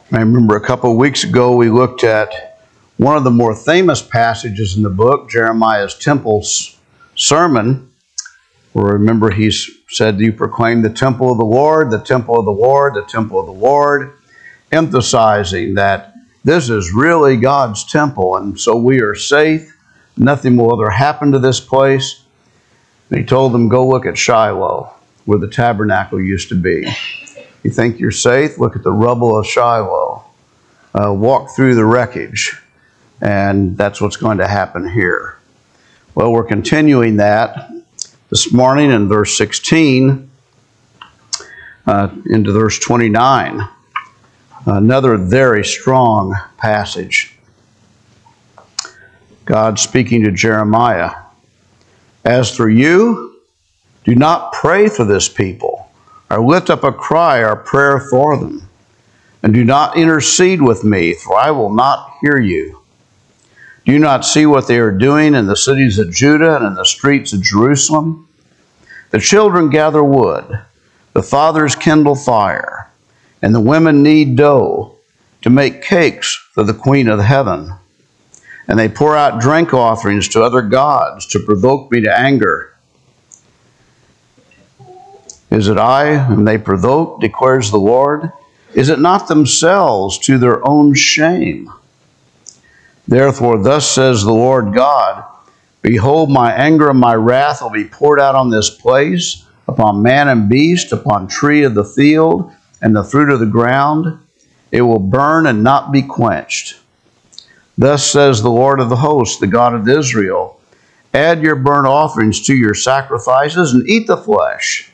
I remember a couple of weeks ago we looked at one of the more famous passages in the book, Jeremiah's temple sermon, where remember he said, "You proclaim the temple of the Lord, the temple of the Lord, the temple of the Lord," emphasizing that this is really God's temple, and so we are safe. Nothing will ever happen to this place. And he told them, go look at Shiloh, where the tabernacle used to be. You think you're safe? Look at the rubble of Shiloh. Walk through the wreckage. And that's what's going to happen here. Well, we're continuing that this morning in verse 16 into verse 29. Another very strong passage. God speaking to Jeremiah. As for you, do not pray for this people, or lift up a cry or prayer for them, and do not intercede with me, for I will not hear you. Do you not see what they are doing in the cities of Judah and in the streets of Jerusalem? The children gather wood, the fathers kindle fire, and the women knead dough to make cakes for the Queen of Heaven. And they pour out drink offerings to other gods to provoke me to anger. Is it I whom they provoke, declares the Lord? Is it not themselves to their own shame? Therefore, thus says the Lord God, behold, my anger and my wrath will be poured out on this place, upon man and beast, upon tree of the field, and the fruit of the ground. It will burn and not be quenched. Thus says the Lord of the hosts, the God of Israel, add your burnt offerings to your sacrifices and eat the flesh.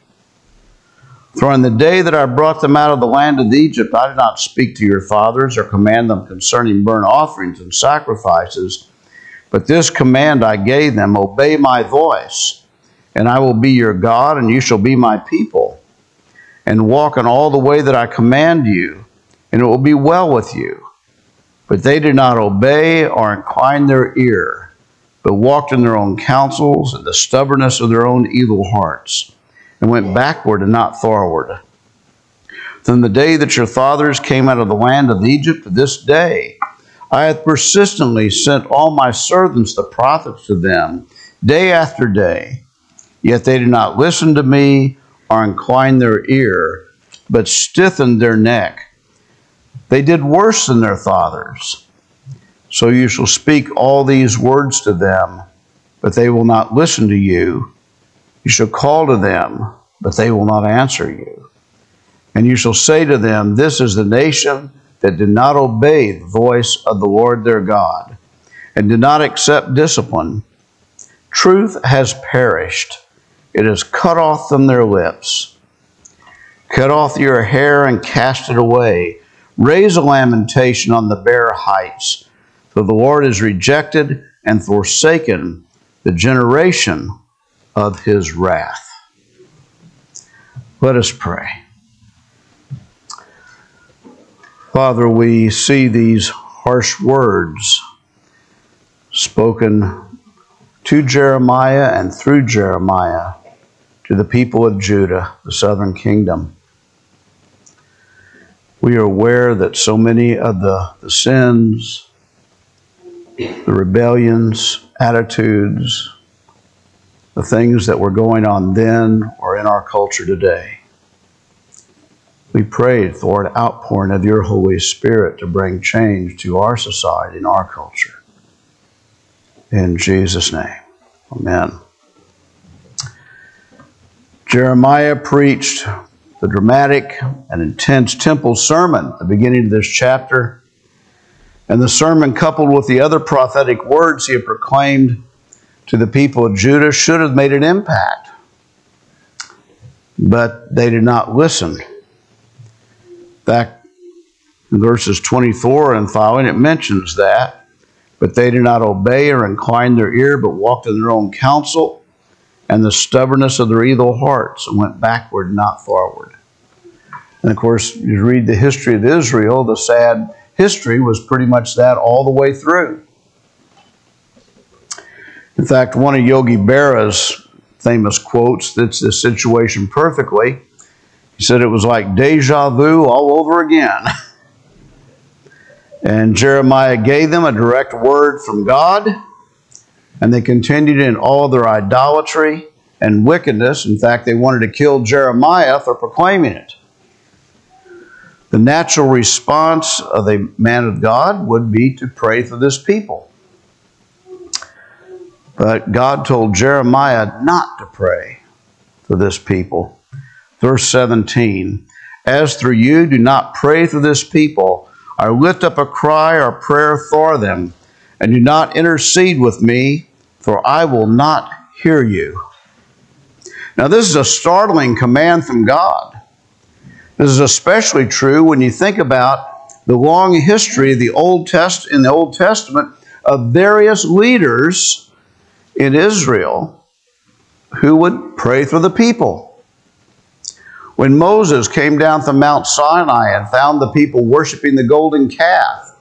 For in the day that I brought them out of the land of Egypt, I did not speak to your fathers or command them concerning burnt offerings and sacrifices. But this command I gave them, obey my voice, and I will be your God, and you shall be my people. And walk in all the way that I command you, and it will be well with you. But they did not obey or incline their ear, but walked in their own counsels and the stubbornness of their own evil hearts, and went backward and not forward. From the day that your fathers came out of the land of Egypt to this day, I have persistently sent all my servants the prophets to them, day after day. Yet they did not listen to me or incline their ear, but stiffened their neck. They did worse than their fathers. So you shall speak all these words to them, but they will not listen to you. You shall call to them, but they will not answer you. And you shall say to them, this is the nation that did not obey the voice of the Lord their God, and did not accept discipline. Truth has perished. It is cut off from their lips. Cut off your hair and cast it away. Raise a lamentation on the bare heights, for the Lord has rejected and forsaken the generation of his wrath. Let us pray. Father, we see these harsh words spoken to Jeremiah and through Jeremiah to the people of Judah, the southern kingdom. We are aware that so many of the sins, the rebellions, attitudes, the things that were going on then are in our culture today. We prayed for an outpouring of your Holy Spirit to bring change to our society and our culture. In Jesus' name, amen. Jeremiah preached the dramatic and intense temple sermon at the beginning of this chapter. And the sermon, coupled with the other prophetic words he had proclaimed to the people of Judah, should have made an impact. But they did not listen. Back in verses 24 and following, it mentions that. But they did not obey or incline their ear, but walked in their own counsel and the stubbornness of their evil hearts, and went backward and not forward. And of course, you read the history of Israel, the sad history was pretty much that all the way through. In fact, one of Yogi Berra's famous quotes fits this situation perfectly. He said it was like deja vu all over again. And Jeremiah gave them a direct word from God, and they continued in all their idolatry and wickedness. In fact, they wanted to kill Jeremiah for proclaiming it. The natural response of the man of God would be to pray for this people. But God told Jeremiah not to pray for this people. Verse 17, as through you do not pray for this people, or lift up a cry or prayer for them, and do not intercede with me, for I will not hear you. Now this is a startling command from God. This is especially true when you think about the long history of in the Old Testament of various leaders in Israel who would pray for the people. When Moses came down from Mount Sinai and found the people worshiping the golden calf,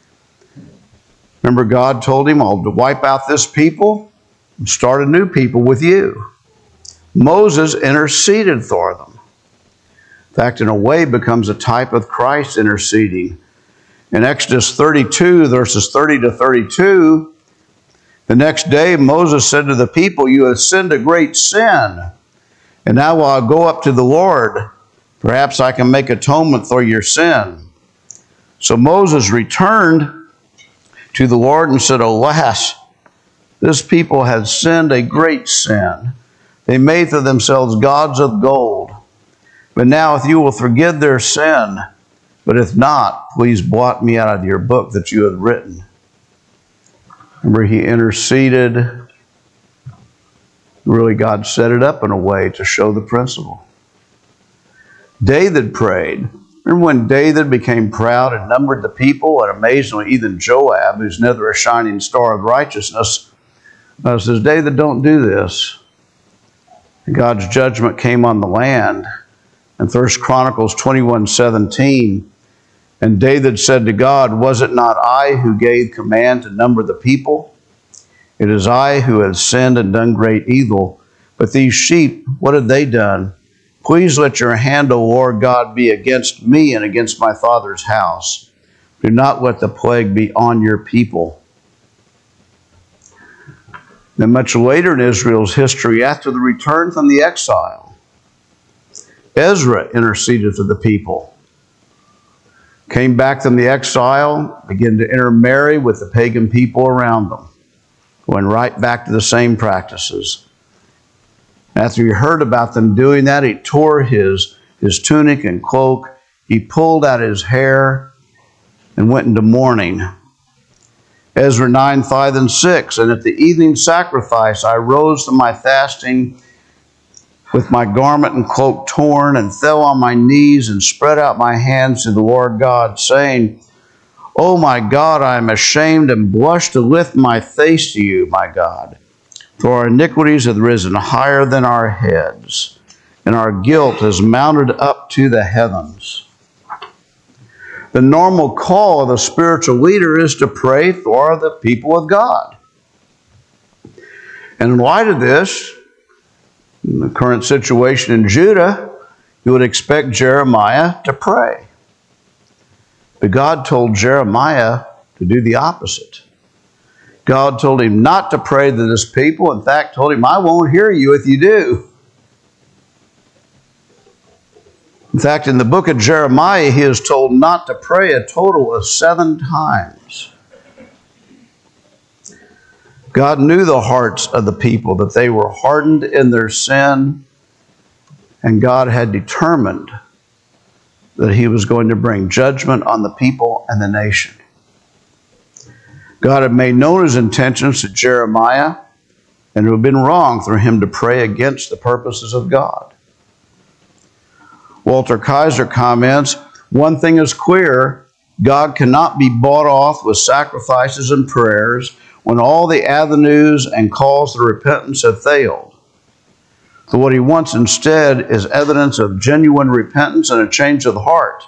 remember God told him, I'll wipe out this people and start a new people with you. Moses interceded for them. In fact, in a way, becomes a type of Christ interceding. In Exodus 32, verses 30 to 32, the next day Moses said to the people, you have sinned a great sin, and now while I go up to the Lord, perhaps I can make atonement for your sin. So Moses returned to the Lord and said, alas, this people has sinned a great sin. They made for themselves gods of gold. But now if you will forgive their sin, but if not, please blot me out of your book that you have written. Remember, he interceded. Really, God set it up in a way to show the principle. David prayed. Remember when David became proud and numbered the people, and amazingly, even Joab, who's neither a shining star of righteousness, says, David, don't do this. And God's judgment came on the land. In 1 Chronicles 21:17, and David said to God, was it not I who gave command to number the people? It is I who have sinned and done great evil. But these sheep, what have they done? Please let your hand, O Lord God, be against me and against my father's house. Do not let the plague be on your people. Then much later in Israel's history, after the return from the exile, Ezra interceded for the people. Came back from the exile, began to intermarry with the pagan people around them. Went right back to the same practices. After he heard about them doing that, he tore his tunic and cloak. He pulled out his hair and went into mourning. Ezra 9:5 and 6, and at the evening sacrifice I rose from my fasting with my garment and cloak torn, and fell on my knees and spread out my hands to the Lord God, saying, O my God, I am ashamed and blush to lift my face to you, my God. For our iniquities have risen higher than our heads, and our guilt has mounted up to the heavens. The normal call of a spiritual leader is to pray for the people of God. And in light of this, in the current situation in Judah, you would expect Jeremiah to pray. But God told Jeremiah to do the opposite. God told him not to pray to this people. In fact, told him, I won't hear you if you do. In fact, in the book of Jeremiah, he is told not to pray a total of 7 times. God knew the hearts of the people, that they were hardened in their sin, and God had determined that he was going to bring judgment on the people and the nation. God had made known his intentions to Jeremiah, and it would have been wrong for him to pray against the purposes of God. Walter Kaiser comments, one thing is clear, God cannot be bought off with sacrifices and prayers when all the avenues and calls to repentance have failed. So what he wants instead is evidence of genuine repentance and a change of the heart.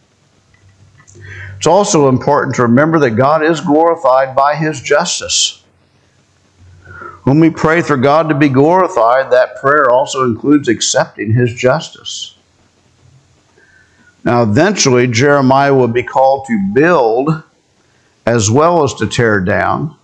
It's also important to remember that God is glorified by his justice. When we pray for God to be glorified, that prayer also includes accepting his justice. Now, eventually, Jeremiah will be called to build as well as to tear down.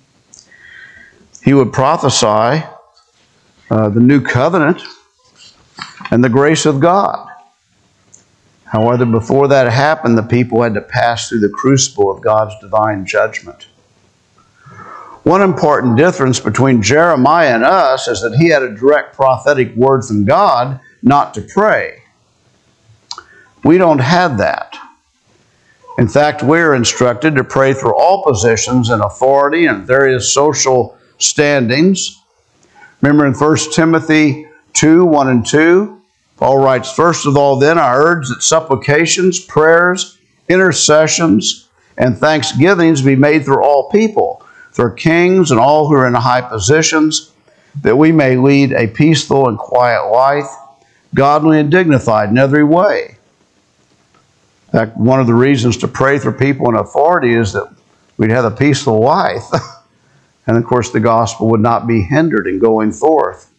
He would prophesy the new covenant and the grace of God. However, before that happened, the people had to pass through the crucible of God's divine judgment. One important difference between Jeremiah and us is that he had a direct prophetic word from God not to pray. We don't have that. In fact, we're instructed to pray for all positions in authority and various social standings. Remember in 1 Timothy 2, 1 and 2, Paul writes, "First of all, then, I urge that supplications, prayers, intercessions, and thanksgivings be made for all people, for kings and all who are in high positions, that we may lead a peaceful and quiet life, godly and dignified in every way." In fact, one of the reasons to pray for people in authority is that we'd have a peaceful life. And of course, the gospel would not be hindered in going forth.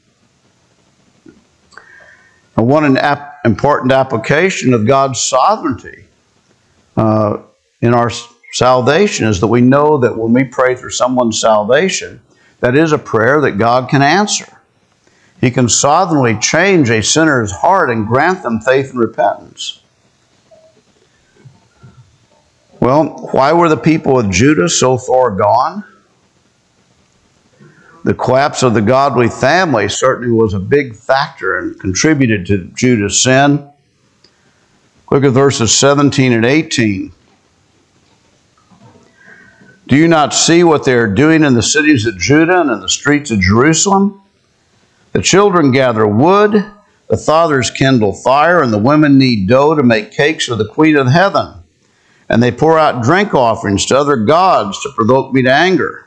And one important application of God's sovereignty in our salvation is that we know that when we pray for someone's salvation, that is a prayer that God can answer. He can sovereignly change a sinner's heart and grant them faith and repentance. Well, why were the people of Judah so far gone? The collapse of the godly family certainly was a big factor and contributed to Judah's sin. Look at verses 17 and 18. "Do you not see what they are doing in the cities of Judah and in the streets of Jerusalem? The children gather wood, the fathers kindle fire, and the women knead dough to make cakes for the Queen of Heaven. And they pour out drink offerings to other gods to provoke me to anger."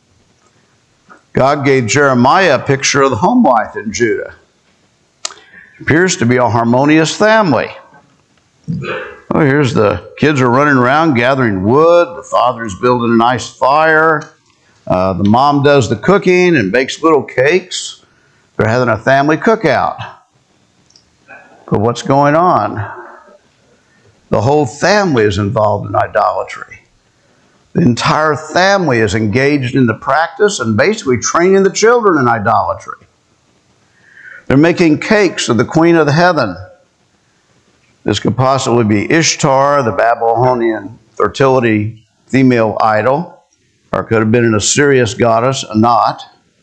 God gave Jeremiah a picture of the home life in Judah. It appears to be a harmonious family. Oh, here's the kids are running around gathering wood. The father's building a nice fire. The mom does the cooking and bakes little cakes. They're having a family cookout. But what's going on? The whole family is involved in idolatry. The entire family is engaged in the practice and basically training the children in idolatry. They're making cakes of the Queen of Heaven. This could possibly be Ishtar, the Babylonian fertility female idol, or it could have been an Assyrian goddess, Anat.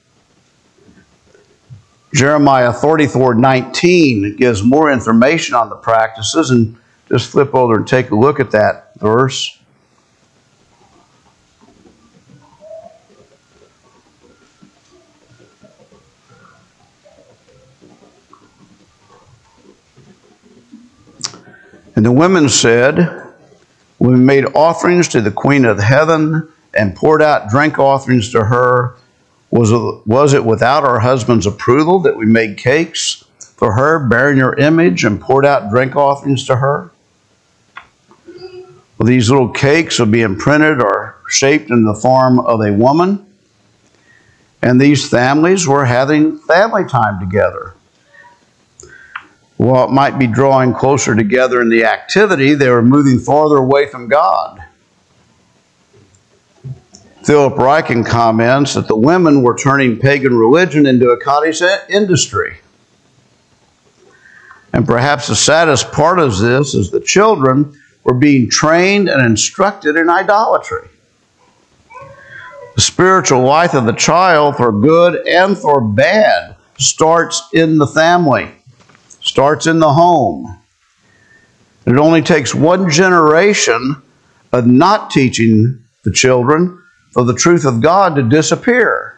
Jeremiah 34:19 gives more information on the practices, and just flip over and take a look at that verse. "And the women said, we made offerings to the Queen of Heaven and poured out drink offerings to her. Was it without our husband's approval that we made cakes for her, bearing her image, and poured out drink offerings to her?" Well, these little cakes are being printed or shaped in the form of a woman. And these families were having family time together. While it might be drawing closer together in the activity, they were moving farther away from God. Philip Ryken comments that the women were turning pagan religion into a cottage industry. And perhaps the saddest part of this is the children were being trained and instructed in idolatry. The spiritual life of the child, for good and for bad, starts in the family, starts in the home. It only takes one generation of not teaching the children for the truth of God to disappear.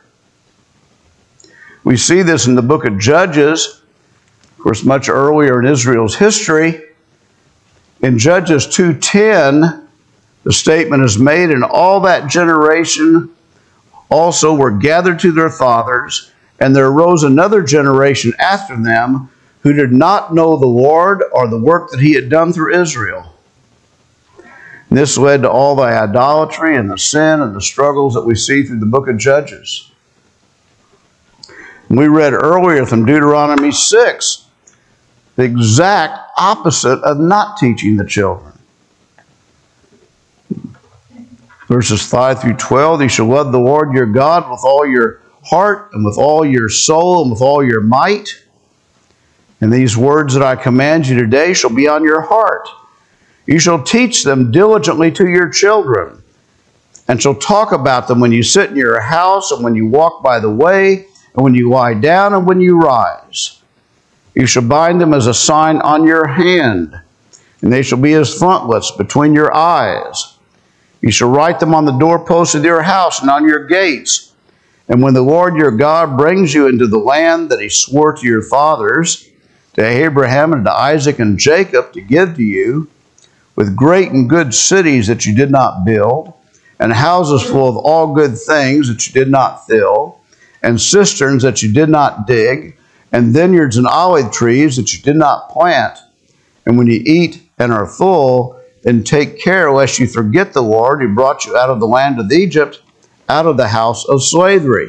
We see this in the book of Judges, of course, much earlier in Israel's history. In Judges 2:10, the statement is made, "And all that generation also were gathered to their fathers, and there arose another generation after them who did not know the Lord or the work that he had done through Israel." And this led to all the idolatry and the sin and the struggles that we see through the book of Judges. And we read earlier from Deuteronomy 6, the exact opposite of not teaching the children. Verses 5 through 12, you shall love the Lord your God with all your heart and with all your soul and with all your might. And these words that I command you today shall be on your heart. You shall teach them diligently to your children, and shall talk about them when you sit in your house, and when you walk by the way, and when you lie down, and when you rise. You shall bind them as a sign on your hand, and they shall be as frontlets between your eyes. You shall write them on the doorposts of your house and on your gates. And when the Lord your God brings you into the land that he swore to your fathers, to Abraham and to Isaac and Jacob, to give to you, with great and good cities that you did not build, and houses full of all good things that you did not fill, and cisterns that you did not dig, and vineyards and olive trees that you did not plant. And when you eat and are full, then take care lest you forget the Lord who brought you out of the land of Egypt, out of the house of slavery.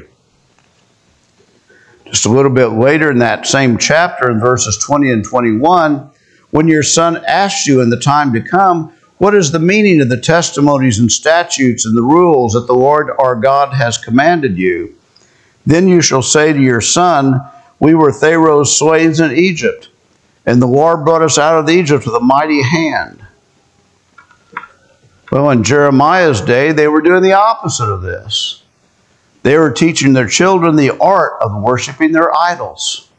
Just a little bit later in that same chapter, in verses 20 and 21, when your son asks you in the time to come, what is the meaning of the testimonies and statutes and the rules that the Lord our God has commanded you? Then you shall say to your son, we were Pharaoh's slaves in Egypt, and the Lord brought us out of Egypt with a mighty hand. Well, in Jeremiah's day, they were doing the opposite of this. They were teaching their children the art of worshiping their idols.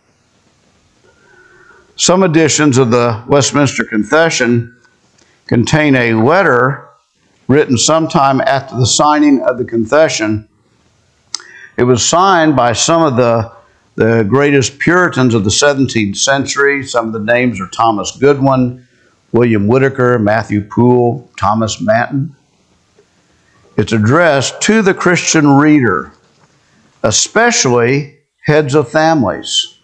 Some editions of the Westminster Confession contain a letter written sometime after the signing of the confession. It was signed by some of the greatest Puritans of the 17th century. Some of the names are Thomas Goodwin, William Whitaker, Matthew Poole, Thomas Manton. It's addressed to the Christian reader, especially heads of families.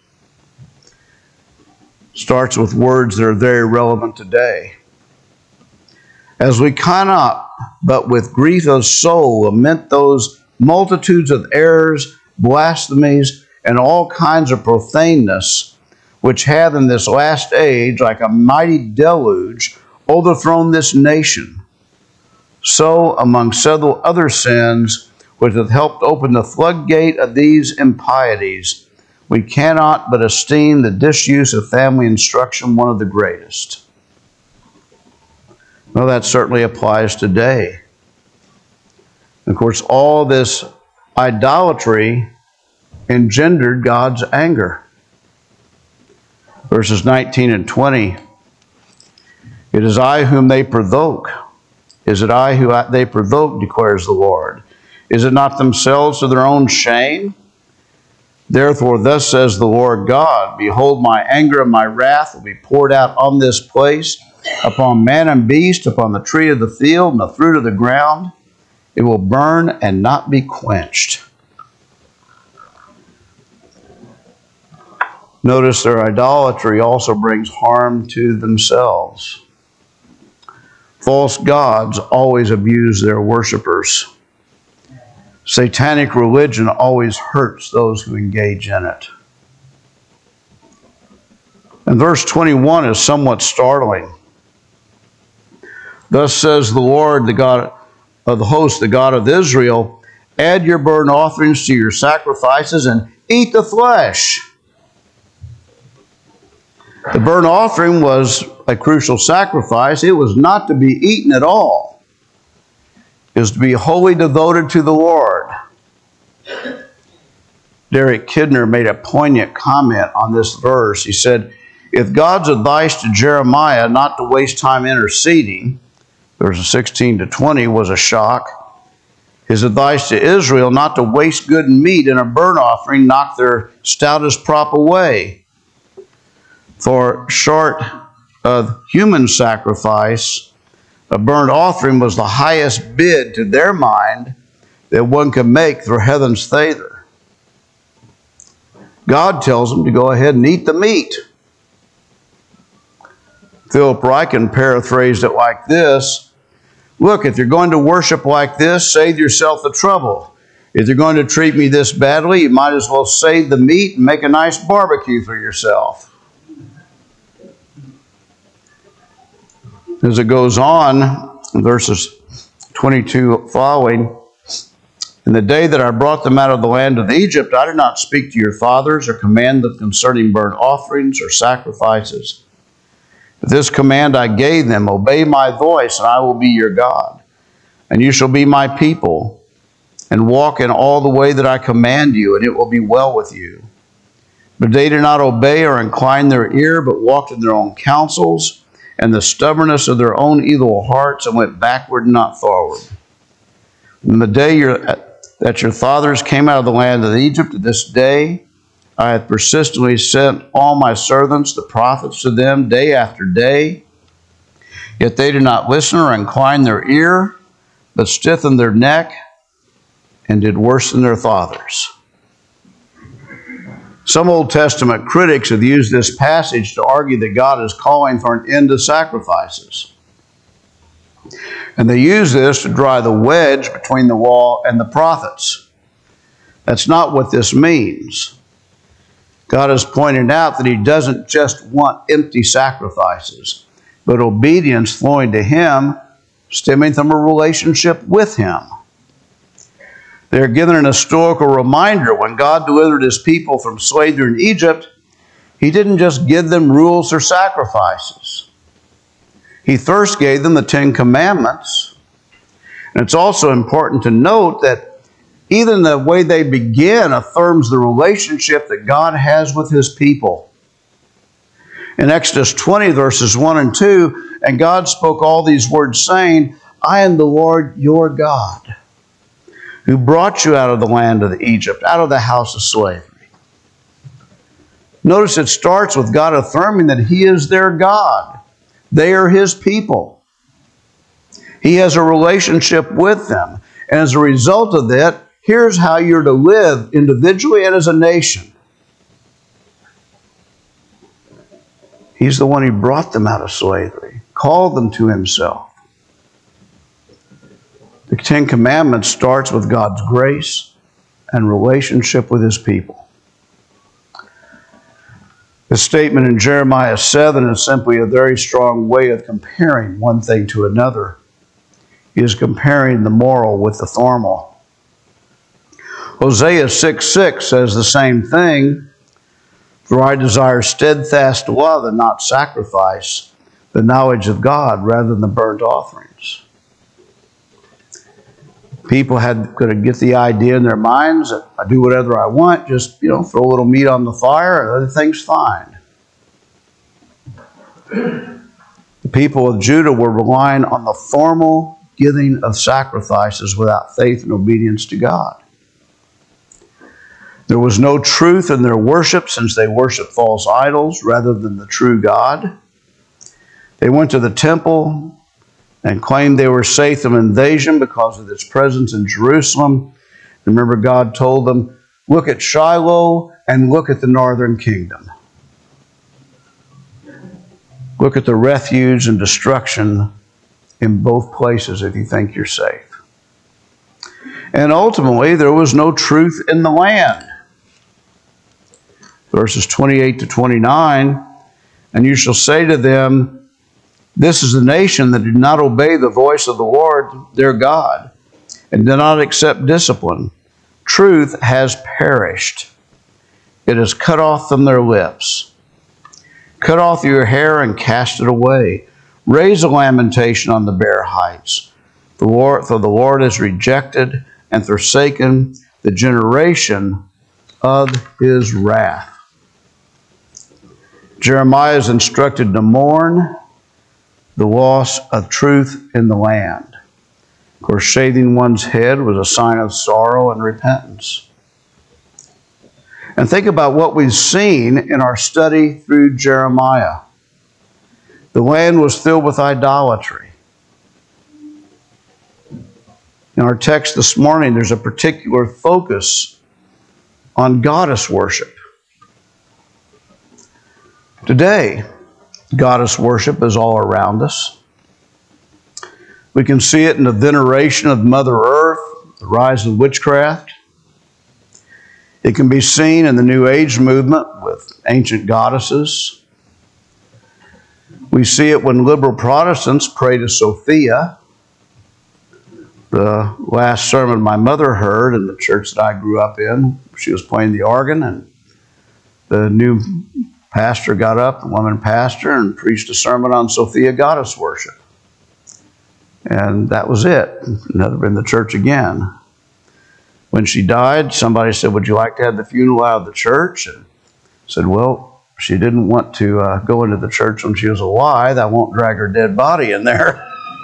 Starts with words that are very relevant today. As we cannot, but with grief of soul, lament those multitudes of errors, blasphemies, and all kinds of profaneness, which have in this last age, like a mighty deluge, overthrown this nation. So, among several other sins, which have helped open the floodgate of these impieties, we cannot but esteem the disuse of family instruction one of the greatest. Well, that certainly applies today. Of course, all this idolatry engendered God's anger. Verses 19 and 20. It is I whom they provoke. Is it I who they provoke, declares the Lord? Is it not themselves to their own shame? Therefore, thus says the Lord God, behold, my anger and my wrath will be poured out on this place, upon man and beast, upon the tree of the field and the fruit of the ground. It will burn and not be quenched. Notice their idolatry also brings harm to themselves. False gods always abuse their worshipers. Satanic religion always hurts those who engage in it. And verse 21 is somewhat startling. Thus says the Lord, the God of the host, the God of Israel, add your burnt offerings to your sacrifices and eat the flesh. The burnt offering was a crucial sacrifice. It was not to be eaten at all. It was to be wholly devoted to the Lord. Derek Kidner made a poignant comment on this verse. He said, if God's advice to Jeremiah not to waste time interceding, verses 16 to 20, was a shock, his advice to Israel not to waste good meat in a burnt offering knocked their stoutest prop away. For short of human sacrifice, a burnt offering was the highest bid to their mind that one could make through heaven's favor. God tells them to go ahead and eat the meat. Philip Ryken paraphrased it like this: look, if you're going to worship like this, save yourself the trouble. If you're going to treat me this badly, you might as well save the meat and make a nice barbecue for yourself. As it goes on, in verses 22 following, in the day that I brought them out of the land of Egypt, I did not speak to your fathers or command them concerning burnt offerings or sacrifices. But this command I gave them, obey my voice, and I will be your God. And you shall be my people, and walk in all the way that I command you, and it will be well with you. But they did not obey or incline their ear, but walked in their own counsels, and the stubbornness of their own evil hearts, and went backward and not forward. In the day that your fathers came out of the land of Egypt, to this day I have persistently sent all my servants, the prophets, to them day after day. Yet they did not listen or incline their ear, but stiffened their neck and did worse than their fathers. Some Old Testament critics have used this passage to argue that God is calling for an end to sacrifices. And they use this to drive the wedge between the law and the prophets. That's not what this means. God has pointed out that He doesn't just want empty sacrifices, but obedience flowing to Him, stemming from a relationship with Him. They're given an historical reminder when God delivered His people from slavery in Egypt, He didn't just give them rules or sacrifices. He first gave them the Ten Commandments. And it's also important to note that even the way they begin affirms the relationship that God has with His people. In Exodus 20, verses 1 and 2, and God spoke all these words, saying, I am the Lord your God, who brought you out of the land of Egypt, out of the house of slavery. Notice it starts with God affirming that He is their God. They are His people. He has a relationship with them. And as a result of that, here's how you're to live individually and as a nation. He's the one who brought them out of slavery, called them to Himself. The Ten Commandments starts with God's grace and relationship with His people. The statement in Jeremiah 7 is simply a very strong way of comparing one thing to another. He is comparing the moral with the formal. Hosea 6:6 says the same thing. For I desire steadfast love and not sacrifice, the knowledge of God rather than burnt offerings. People could get the idea in their minds that I do whatever I want, just throw a little meat on the fire and everything's fine. The people of Judah were relying on the formal giving of sacrifices without faith and obedience to God. There was no truth in their worship since they worshiped false idols rather than the true God. They went to the temple and claimed they were safe from invasion because of its presence in Jerusalem. Remember, God told them, look at Shiloh and look at the northern kingdom. Look at the refuge and destruction in both places if you think you're safe. And ultimately, there was no truth in the land. Verses 28 to 29, and you shall say to them, this is the nation that did not obey the voice of the Lord their God, and did not accept discipline. Truth has perished. It is cut off from their lips. Cut off your hair and cast it away. Raise a lamentation on the bare heights. For the Lord has rejected and forsaken the generation of His wrath. Jeremiah is instructed to mourn the loss of truth in the land. Of course, shaving one's head was a sign of sorrow and repentance. And think about what we've seen in our study through Jeremiah. The land was filled with idolatry. In our text this morning, there's a particular focus on goddess worship. Today, goddess worship is all around us. We can see it in the veneration of Mother Earth, the rise of witchcraft. It can be seen in the New Age movement with ancient goddesses. We see it when liberal Protestants pray to Sophia, the last sermon my mother heard in the church that I grew up in. She was playing the organ, and the new pastor got up, the woman pastor, and preached a sermon on Sophia goddess worship. And that was it. Never been to church again. When she died, somebody said, "Would you like to have the funeral out of the church?" And I said, "Well, she didn't want to go into the church when she was alive. I won't drag her dead body in there."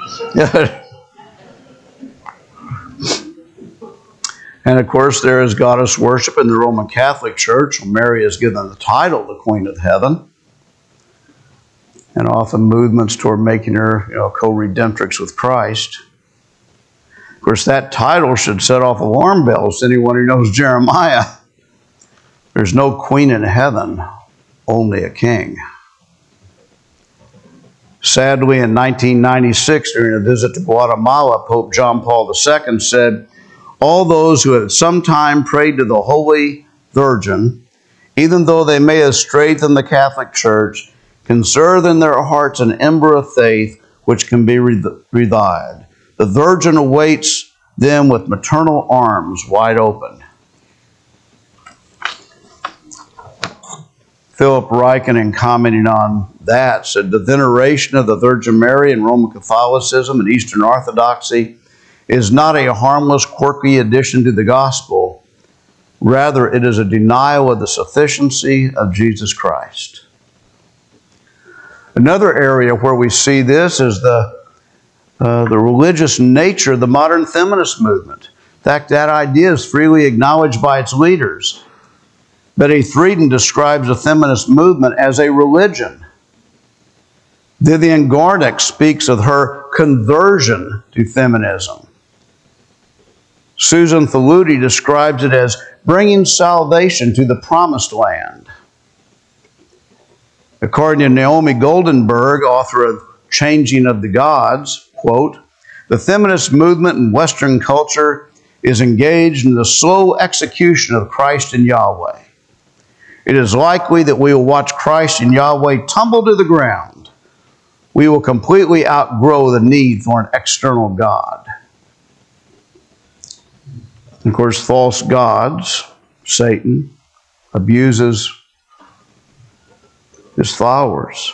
And of course, there is goddess worship in the Roman Catholic Church. Mary is given the title, the Queen of Heaven, and often movements toward making her, co-redemptrix with Christ. Of course, that title should set off alarm bells to anyone who knows Jeremiah. There's no queen in heaven, only a king. Sadly, in 1996, during a visit to Guatemala, Pope John Paul II said, "All those who have sometime prayed to the Holy Virgin, even though they may have strayed from the Catholic Church, conserve in their hearts an ember of faith which can be revived. The Virgin awaits them with maternal arms wide open." Philip Ryken, in commenting on that, said, "The veneration of the Virgin Mary in Roman Catholicism and Eastern Orthodoxy is not a harmless, quirky addition to the gospel. Rather, it is a denial of the sufficiency of Jesus Christ." Another area where we see this is the religious nature of the modern feminist movement. In fact, that idea is freely acknowledged by its leaders. Betty Friedan describes the feminist movement as a religion. Vivian Gornick speaks of her conversion to feminism. Susan Faludi describes it as bringing salvation to the promised land. According to Naomi Goldenberg, author of Changing of the Gods, quote, "The feminist movement in Western culture is engaged in the slow execution of Christ and Yahweh. It is likely that we will watch Christ and Yahweh tumble to the ground. We will completely outgrow the need for an external God." Of course, false gods, Satan, abuses his followers.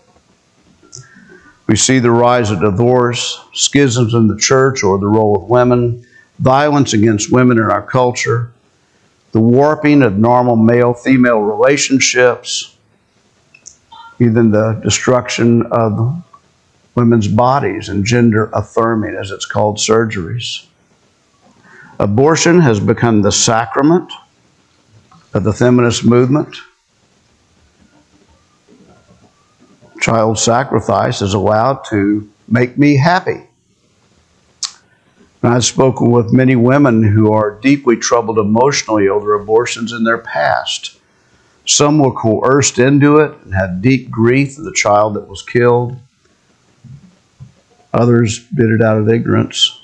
We see the rise of divorce, schisms in the church or the role of women, violence against women in our culture, the warping of normal male-female relationships, even the destruction of women's bodies and gender-affirming, as it's called, surgeries. Abortion has become the sacrament of the feminist movement. Child sacrifice is allowed to make me happy. And I've spoken with many women who are deeply troubled emotionally over abortions in their past. Some were coerced into it and had deep grief of the child that was killed. Others did it out of ignorance.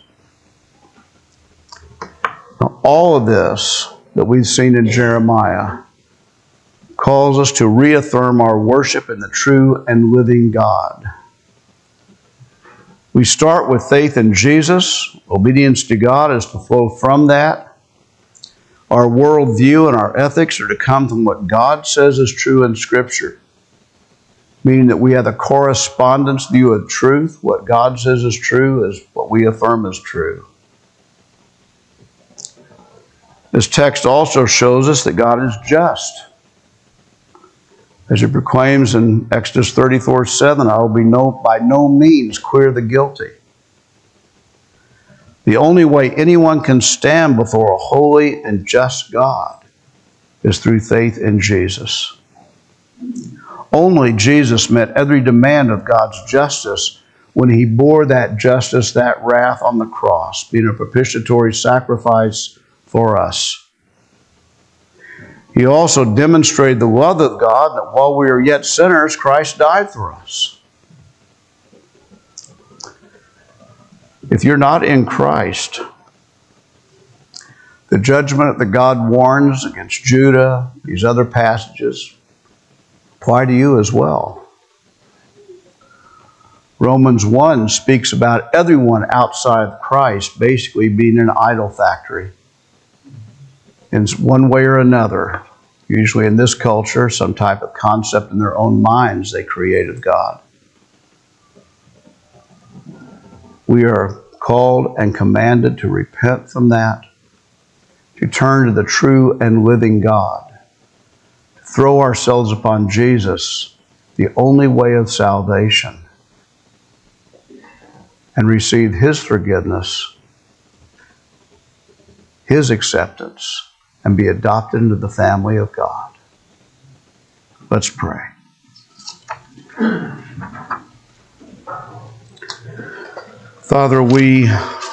Now, all of this that we've seen in Jeremiah calls us to reaffirm our worship in the true and living God. We start with faith in Jesus. Obedience to God is to flow from that. Our worldview and our ethics are to come from what God says is true in Scripture, meaning that we have a correspondence view of truth. What God says is true is what we affirm is true. This text also shows us that God is just. As it proclaims in Exodus 34:7, "I will be by no means clear the guilty." The only way anyone can stand before a holy and just God is through faith in Jesus. Only Jesus met every demand of God's justice when he bore that justice, that wrath on the cross, being a propitiatory sacrifice for us. He also demonstrated the love of God, that while we are yet sinners, Christ died for us. If you're not in Christ, the judgment that God warns against Judah, these other passages, apply to you as well. Romans 1 speaks about everyone outside of Christ basically being an idol factory. In one way or another, usually in this culture, some type of concept in their own minds they create of God. We are called and commanded to repent from that, to turn to the true and living God, to throw ourselves upon Jesus, the only way of salvation, and receive His forgiveness, His acceptance, and be adopted into the family of God. Let's pray. Father, we